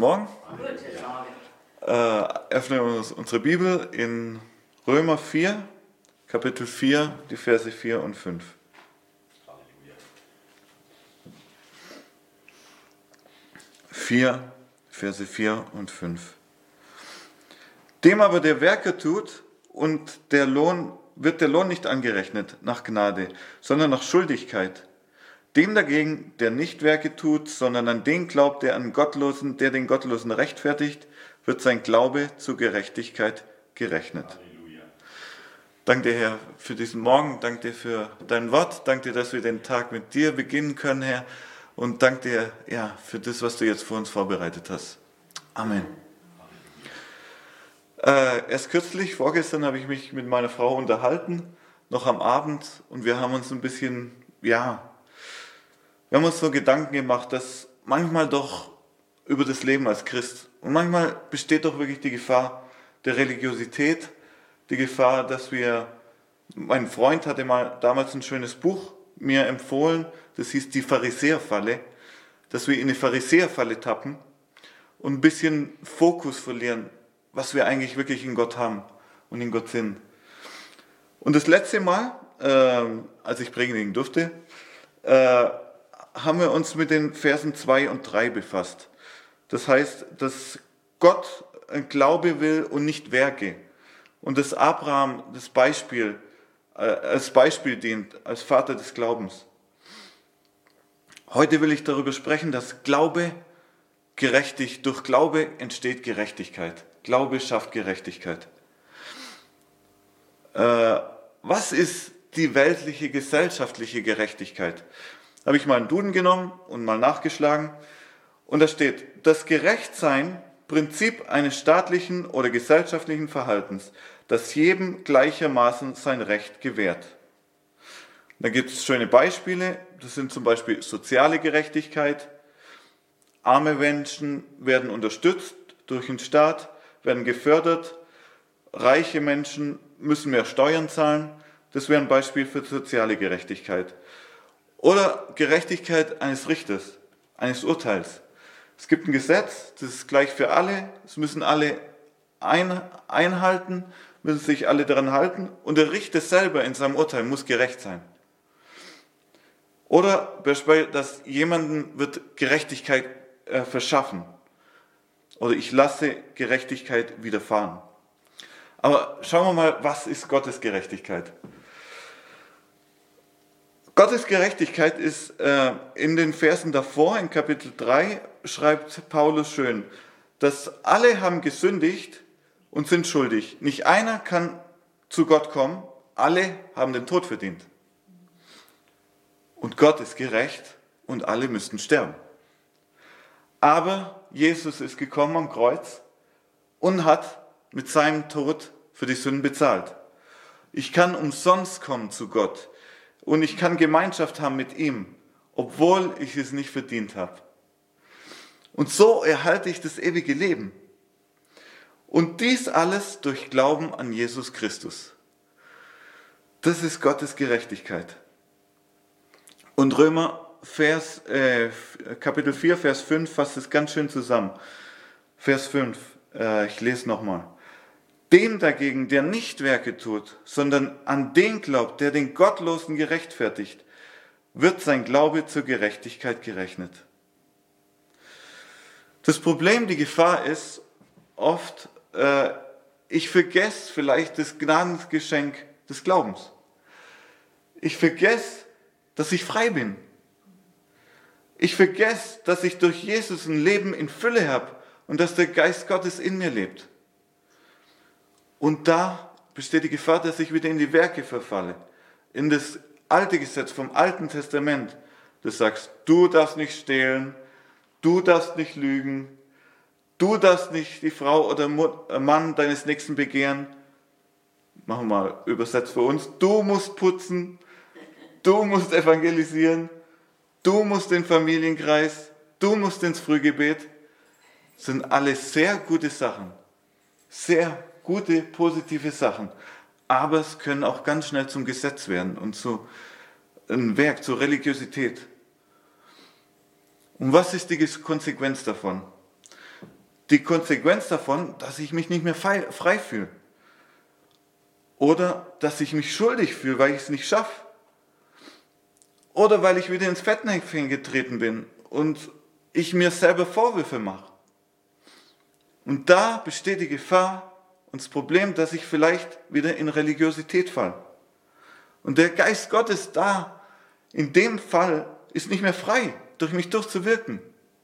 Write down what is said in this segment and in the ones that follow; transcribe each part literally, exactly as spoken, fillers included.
Morgen. Äh, öffnen wir uns unsere Bibel in Römer vier, Kapitel vier, die Verse vier und fünf. vier, Verse vier und fünf. Dem aber der Werke tut und der Lohn, wird der Lohn nicht angerechnet nach Gnade, sondern nach Schuldigkeit. Dem dagegen, der nicht Werke tut, sondern an den glaubt, der an Gottlosen, der den Gottlosen rechtfertigt, wird sein Glaube zur Gerechtigkeit gerechnet. Halleluja. Danke dir, Herr, für diesen Morgen. Danke dir für dein Wort. Danke dir, dass wir den Tag mit dir beginnen können, Herr. Und danke dir, ja, für das, was du jetzt für uns vorbereitet hast. Amen. Äh, erst kürzlich, vorgestern, habe ich mich mit meiner Frau unterhalten, noch am Abend. Und wir haben uns ein bisschen, ja, wir haben uns so Gedanken gemacht, dass manchmal doch über das Leben als Christ, und manchmal besteht doch wirklich die Gefahr der Religiosität, die Gefahr, dass wir, mein Freund hatte mal damals ein schönes Buch mir empfohlen, das hieß die Pharisäerfalle, dass wir in eine Pharisäerfalle tappen und ein bisschen Fokus verlieren, was wir eigentlich wirklich in Gott haben und in Gott sind. Und das letzte Mal, äh, als ich predigen durfte, äh, haben wir uns mit den Versen zwei und drei befasst. Das heißt, dass Gott ein Glaube will und nicht Werke. Und dass Abraham das Beispiel, äh, als Beispiel dient, als Vater des Glaubens. Heute will ich darüber sprechen, dass Glaube gerechtig, durch Glaube entsteht Gerechtigkeit. Glaube schafft Gerechtigkeit. Äh, was ist die weltliche, gesellschaftliche Gerechtigkeit? Habe ich mal einen Duden genommen und mal nachgeschlagen. Und da steht, das Gerechtsein, Prinzip eines staatlichen oder gesellschaftlichen Verhaltens, das jedem gleichermaßen sein Recht gewährt. Da gibt es schöne Beispiele, das sind zum Beispiel soziale Gerechtigkeit. Arme Menschen werden unterstützt durch den Staat, werden gefördert. Reiche Menschen müssen mehr Steuern zahlen. Das wäre ein Beispiel für soziale Gerechtigkeit. Oder Gerechtigkeit eines Richters, eines Urteils. Es gibt ein Gesetz, das ist gleich für alle, es müssen alle ein, einhalten, müssen sich alle daran halten und der Richter selber in seinem Urteil muss gerecht sein. Oder beispielsweise, dass jemandem wird Gerechtigkeit äh, verschaffen oder ich lasse Gerechtigkeit widerfahren. Aber schauen wir mal, was ist Gottes Gerechtigkeit? Gottes Gerechtigkeit ist äh, in den Versen davor, in Kapitel drei, schreibt Paulus schön, dass alle haben gesündigt und sind schuldig. Nicht einer kann zu Gott kommen, alle haben den Tod verdient. Und Gott ist gerecht und alle müssten sterben. Aber Jesus ist gekommen am Kreuz und hat mit seinem Tod für die Sünden bezahlt. Ich kann umsonst kommen zu Gott. Und ich kann Gemeinschaft haben mit ihm, obwohl ich es nicht verdient habe. Und so erhalte ich das ewige Leben. Und dies alles durch Glauben an Jesus Christus. Das ist Gottes Gerechtigkeit. Und Römer Vers, äh, Kapitel vier, Vers fünf fasst es ganz schön zusammen. Vers fünf, äh, ich lese nochmal. Dem dagegen, der nicht Werke tut, sondern an den glaubt, der den Gottlosen gerechtfertigt, wird sein Glaube zur Gerechtigkeit gerechnet. Das Problem, die Gefahr ist oft, äh, ich vergesse vielleicht das Gnadensgeschenk des Glaubens. Ich vergesse, dass ich frei bin. Ich vergesse, dass ich durch Jesus ein Leben in Fülle habe und dass der Geist Gottes in mir lebt. Und da besteht die Gefahr, dass ich wieder in die Werke verfalle. In das alte Gesetz vom Alten Testament. Du sagst, du darfst nicht stehlen, du darfst nicht lügen, du darfst nicht die Frau oder Mann deines Nächsten begehren. Machen wir mal übersetzt für uns. Du musst putzen, du musst evangelisieren, du musst den Familienkreis, du musst ins Frühgebet. Das sind alles sehr gute Sachen. Sehr gute, positive Sachen. Aber es können auch ganz schnell zum Gesetz werden und zu einem Werk, zur Religiosität. Und was ist die Konsequenz davon? die Konsequenz davon, dass ich mich nicht mehr frei, frei fühle. Oder dass ich mich schuldig fühle, weil ich es nicht schaffe. Oder weil ich wieder ins Fettnäpfchen getreten bin und ich mir selber Vorwürfe mache. Und da besteht die Gefahr und das Problem, dass ich vielleicht wieder in Religiosität falle. Und der Geist Gottes da, in dem Fall, ist nicht mehr frei, durch mich durchzuwirken.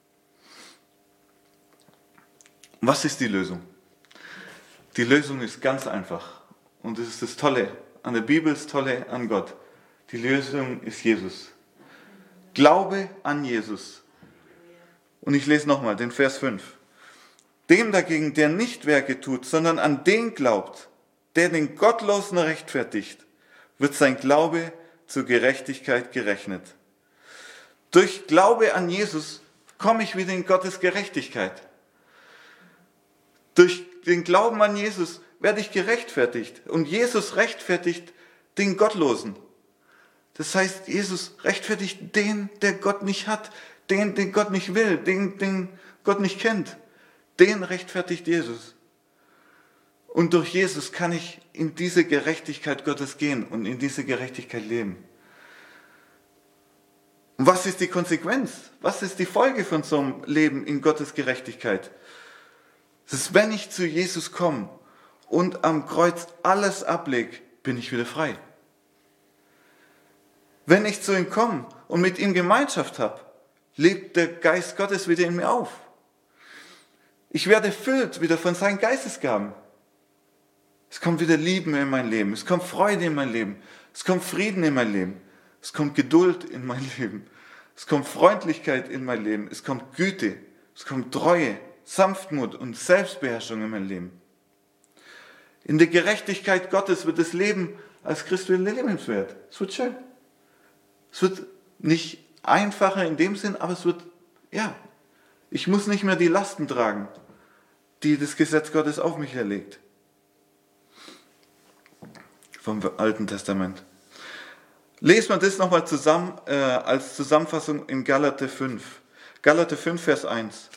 Was ist die Lösung? Die Lösung ist ganz einfach. Und das ist das Tolle an der Bibel, das Tolle an Gott. Die Lösung ist Jesus. Glaube an Jesus. Und ich lese nochmal den Vers fünf. Dem dagegen, der nicht Werke tut, sondern an den glaubt, der den Gottlosen rechtfertigt, wird sein Glaube zur Gerechtigkeit gerechnet. Durch Glaube an Jesus komme ich wieder in Gottes Gerechtigkeit. Durch den Glauben an Jesus werde ich gerechtfertigt. Und Jesus rechtfertigt den Gottlosen. Das heißt, Jesus rechtfertigt den, der Gott nicht hat, den, den Gott nicht will, den, den Gott nicht kennt. Den rechtfertigt Jesus. Und durch Jesus kann ich in diese Gerechtigkeit Gottes gehen und in diese Gerechtigkeit leben. Und was ist die Konsequenz? Was ist die Folge von so einem Leben in Gottes Gerechtigkeit? Das ist, wenn ich zu Jesus komme und am Kreuz alles ablege, bin ich wieder frei. Wenn ich zu ihm komme und mit ihm Gemeinschaft habe, lebt der Geist Gottes wieder in mir auf. Ich werde erfüllt wieder von seinen Geistesgaben. Es kommt wieder Liebe in mein Leben, es kommt Freude in mein Leben, es kommt Frieden in mein Leben, es kommt Geduld in mein Leben, es kommt Freundlichkeit in mein Leben, es kommt Güte, es kommt Treue, Sanftmut und Selbstbeherrschung in mein Leben. In der Gerechtigkeit Gottes wird das Leben als Christ wieder lebenswert. Es wird schön. Es wird nicht einfacher in dem Sinn, aber es wird, ja, ich muss nicht mehr die Lasten tragen, die das Gesetz Gottes auf mich erlegt. Vom Alten Testament. Lesen wir das nochmal zusammen äh, als Zusammenfassung in Galater fünf. Galater fünf, Vers eins.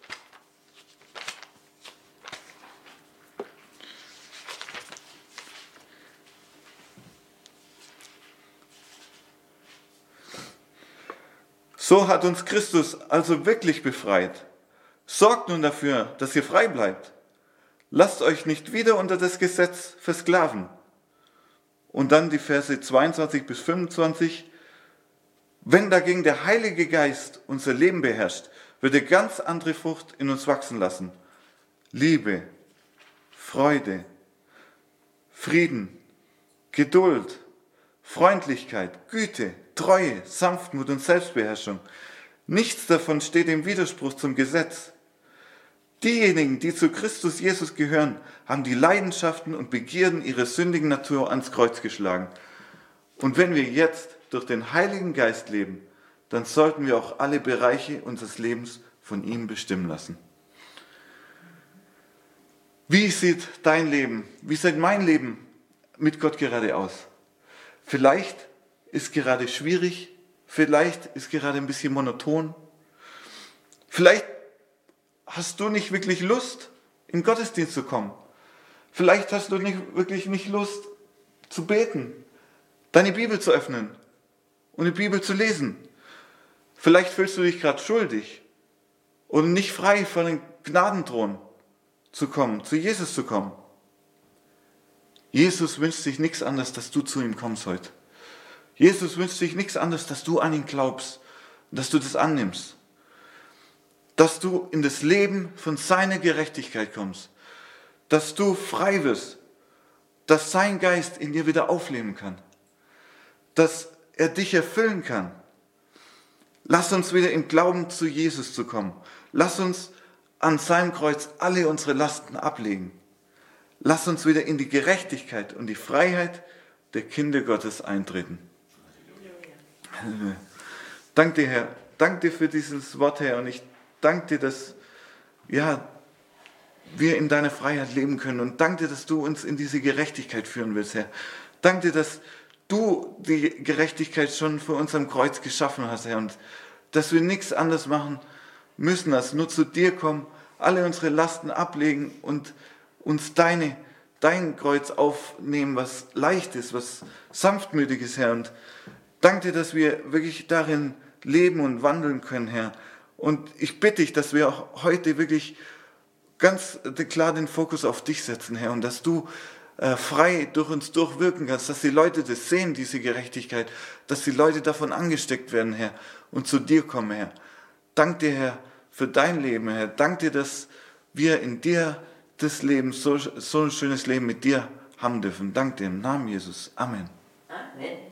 So hat uns Christus also wirklich befreit. Sorgt nun dafür, dass ihr frei bleibt. Lasst euch nicht wieder unter das Gesetz versklaven. Und dann die Verse zweiundzwanzig bis fünfundzwanzig. Wenn dagegen der Heilige Geist unser Leben beherrscht, wird er ganz andere Frucht in uns wachsen lassen. Liebe, Freude, Frieden, Geduld, Freundlichkeit, Güte, Treue, Sanftmut und Selbstbeherrschung. Nichts davon steht im Widerspruch zum Gesetz. Diejenigen, die zu Christus Jesus gehören, haben die Leidenschaften und Begierden ihrer sündigen Natur ans Kreuz geschlagen. Und wenn wir jetzt durch den Heiligen Geist leben, dann sollten wir auch alle Bereiche unseres Lebens von ihm bestimmen lassen. Wie sieht dein Leben, wie sieht mein Leben mit Gott gerade aus? Vielleicht ist gerade schwierig, vielleicht ist gerade ein bisschen monoton. Vielleicht hast du nicht wirklich Lust, in den Gottesdienst zu kommen. Vielleicht hast du nicht wirklich nicht Lust zu beten, deine Bibel zu öffnen und die Bibel zu lesen. Vielleicht fühlst du dich gerade schuldig und nicht frei von den Gnadenthron zu kommen, zu Jesus zu kommen. Jesus wünscht sich nichts anderes, dass du zu ihm kommst heute. Jesus wünscht sich nichts anderes, dass du an ihn glaubst und dass du das annimmst. Dass du in das Leben von seiner Gerechtigkeit kommst. Dass du frei wirst. Dass sein Geist in dir wieder aufleben kann. Dass er dich erfüllen kann. Lass uns wieder im Glauben zu Jesus zu kommen. Lass uns an seinem Kreuz alle unsere Lasten ablegen. Lass uns wieder in die Gerechtigkeit und die Freiheit der Kinder Gottes eintreten. Halleluja. Danke dir, Herr. Danke dir für dieses Wort, Herr. Und ich danke dir, dass ja, wir in deiner Freiheit leben können. Und danke dir, dass du uns in diese Gerechtigkeit führen willst, Herr. Danke dir, dass du die Gerechtigkeit schon vor uns am Kreuz geschaffen hast, Herr. Und dass wir nichts anderes machen müssen, als nur zu dir kommen, alle unsere Lasten ablegen und uns deine, dein Kreuz aufnehmen, was leicht ist, was sanftmütig ist, Herr. Und danke dir, dass wir wirklich darin leben und wandeln können, Herr. Und ich bitte dich, dass wir auch heute wirklich ganz klar den Fokus auf dich setzen, Herr, und dass du äh, frei durch uns durchwirken kannst, dass die Leute das sehen, diese Gerechtigkeit, dass die Leute davon angesteckt werden, Herr, und zu dir kommen, Herr. Dank dir, Herr, für dein Leben, Herr. Dank dir, dass wir in dir das Leben, so, so ein schönes Leben mit dir haben dürfen. Dank dir im Namen Jesus. Amen. Amen.